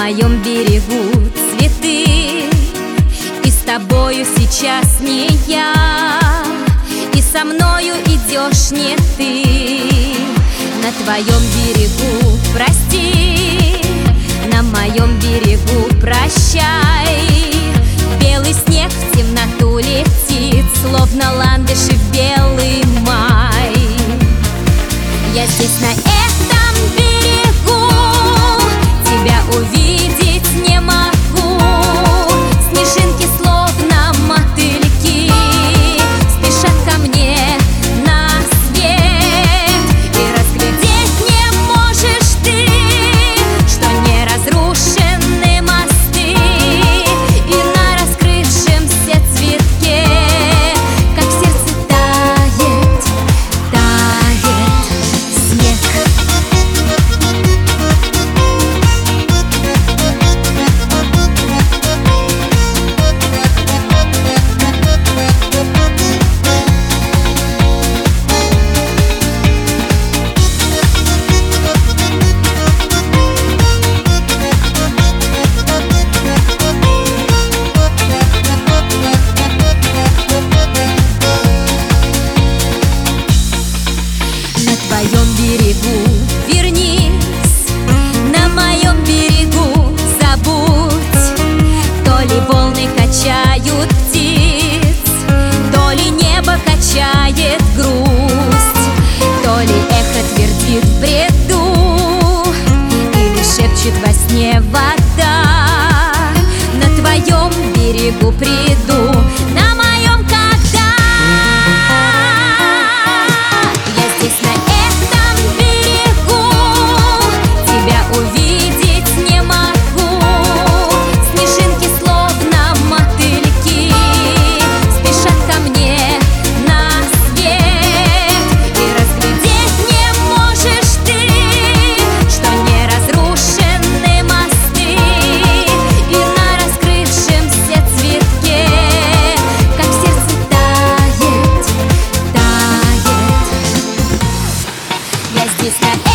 моем берегу цветы, и с тобою сейчас не я, и со мною идешь не ты. На твоем берегу прости, на моем берегу прощай. Белый снег в темноту летит, словно ландыши в белый май. Я здесь на этом берегу, тебя увидеть не могу. Снежинки словно мотыльки спешат ко мне на свет, и разглядеть не можешь ты, что не разрушены мосты, и на раскрывшемся цветке, как в сердце тает, тает снег. На твоем берегу вернись, на моем берегу забудь. То ли волны качают птиц, то ли небо качает грусть, то ли эхо твердит в бреду, или шепчет во сне вода. На твоем берегу приду, на моем когда. Я здесь на этом берегу, тебя увидеть не могу. Снежинки словно мотыльки спешат ко мне на свет, и разглядеть не можешь ты, что не разрушены мосты, и на раскрывшемся цветке, как в сердце тает, тает. Я здесь на